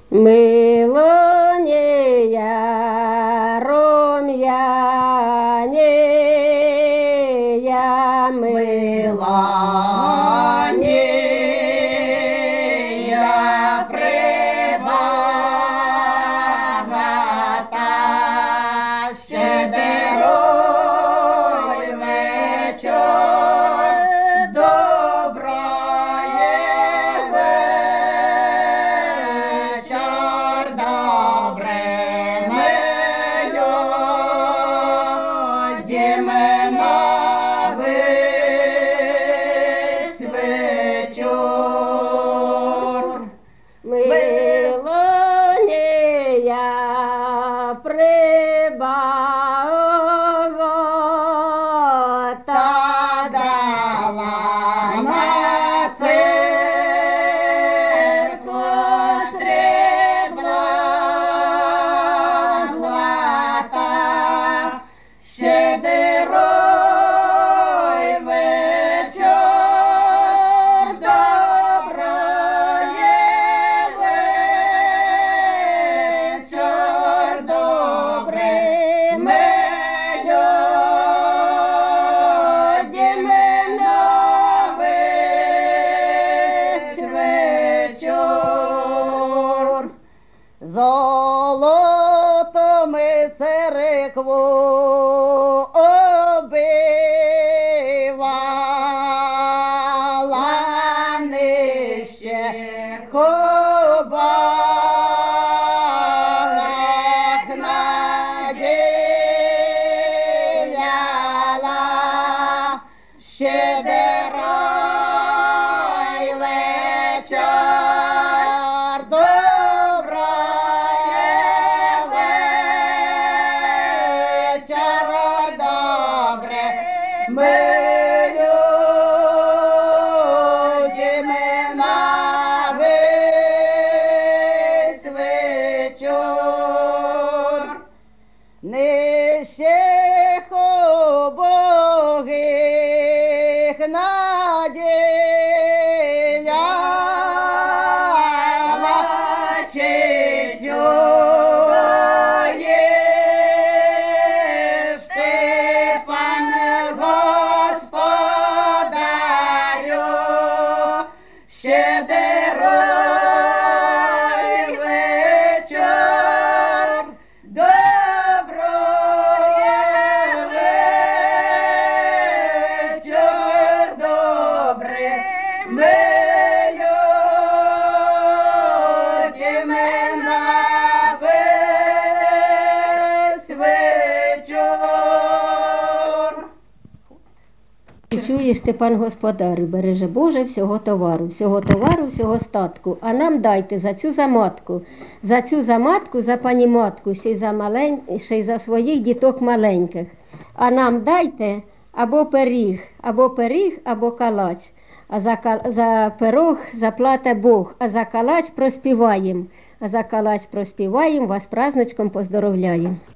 Милонія, рум'янія, Милонія, прибагата, щедрий вечір, доброї вечір, добре мою, дімена весь вечір. Милонія, прибагата, Дала на церкву срібла злата, щедрий вечір, доброї вечір, добре маю, дімена весь вечір. Золотами церкву оббивала, нижче ховах наділяла, щедрий вечір, доброї вечір, добре мию, дімена весь вечір. Нижчих убогих наділяла, чи чуєш ти, пане господарю, щедрий вечір, доброї вечір, добре мию, дімена весь вечір. Чуєш ти, пан господарю, береже Боже всього товару, всього статку, а нам дайте за цю заматку, за пані матку, ще й за своїх діток маленьких. А нам дайте або пиріг, або калач. А за пирог заплате Бог, а за калач проспіваєм. Вас праздничком поздоровляєм.